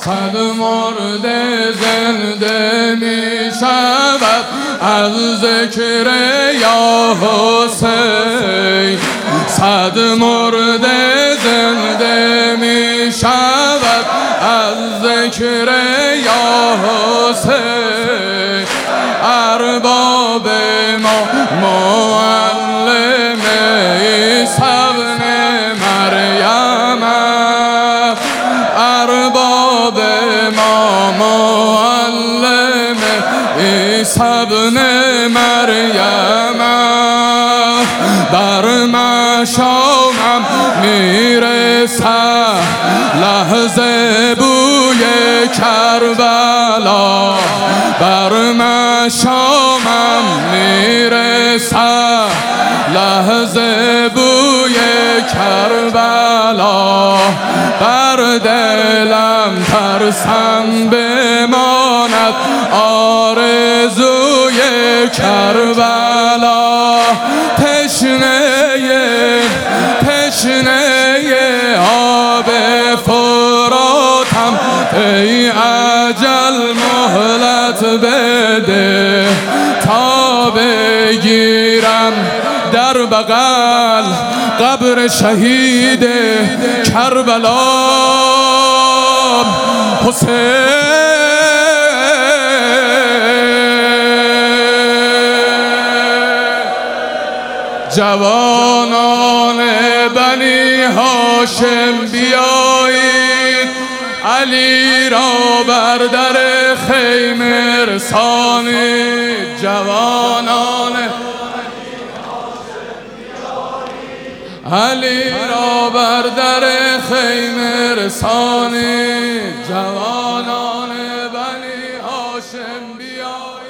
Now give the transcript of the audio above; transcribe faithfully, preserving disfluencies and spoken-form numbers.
صد مرده زنده می شود از ذکر یا حسین. صد مرده زنده می شود از ذکر یا حسین. ارباب ما معلم عیسی ابن مریم، ارباب ما معلم عیسی ابن مریم. بر مشامم میرسد لحظه بوی کربلا، بر مشامم میرسد لحظه بوی کربلا. بر دلم ترسم بماند آرزوی کربلا. تشنه تشنه آب فراتم، ای اجل مهلت بده تا بگیرم در بغل قبر شهید کربلا. حسین جوانان بنی هاشم بیایید، علی را بر در خیمه رسانید. جوانان علی را بر در خیمه رسانید. جوانان بنی هاشم بیایید.